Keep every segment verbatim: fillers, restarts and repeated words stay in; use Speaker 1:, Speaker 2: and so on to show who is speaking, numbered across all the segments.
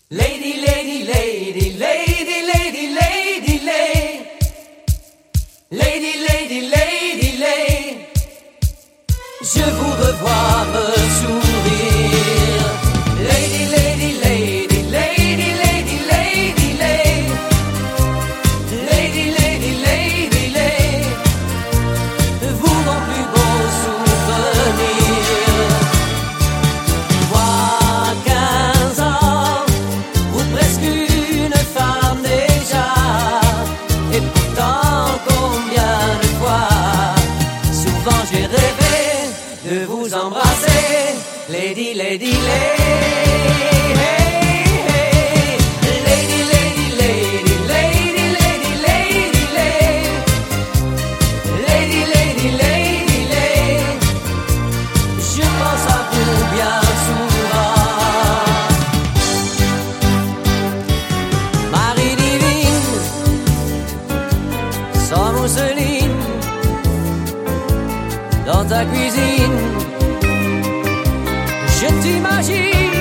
Speaker 1: Lady, lady, lady, lady, lady, lady, lady, lady, lady, lady, lady, je vous revois me sourire. Lady, lady, lady, lady, lady, lady, lady, lady, lady, lady, lady, vous mon plus beau souvenir. Moi, quinze ans, vous presque une femme déjà, et pourtant combien de fois, souvent j'ai rêvé de vous embrasser, lady, lady, lady. Sans mousseline, dans ta cuisine, je t'imagine.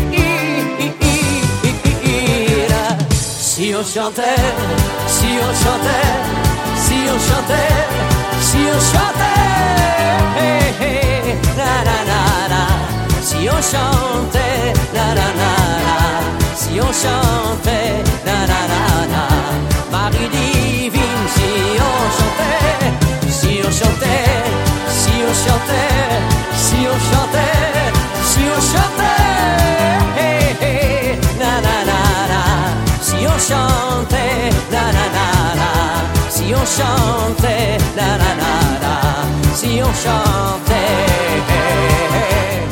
Speaker 1: Si on chantait, si on chantait, si on chantait, si on chantait, hey, hey, na na na na. Si on chantait, na na na na. Si on chantait, na na na na. Marie divine, si on chantait, si on chantait, si on chantait, si on chantait, si on chantait, hey, hey, na na na na. Si on chantait, na na na na. Si on chantait, na na na na. Si on chantait, hey, hey.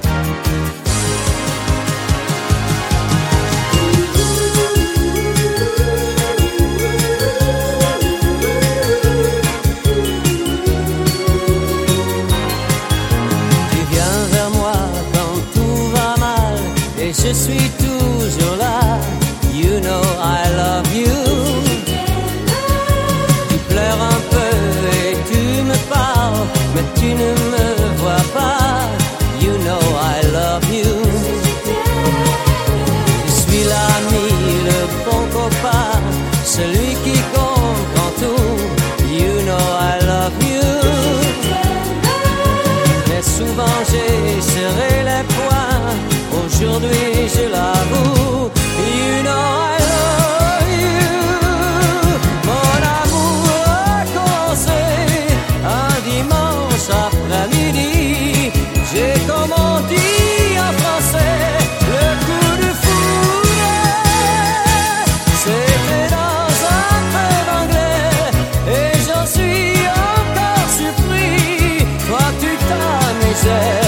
Speaker 1: Je suis toujours là, you know I love you. Tu pleures un peu et tu me parles, mais tu ne me vois pas, you know I love you. Je suis l'ami, le bon copain, celui qui comprend tout, you know I love you. Mais souvent j'ai serré les poings, aujourd'hui je l'avoue, you know I love you. Mon amour a commencé un dimanche après-midi. J'ai, comme on dit en français, le coup de foudre. C'était dans un train anglais et j'en suis encore surpris. Toi tu t'amusais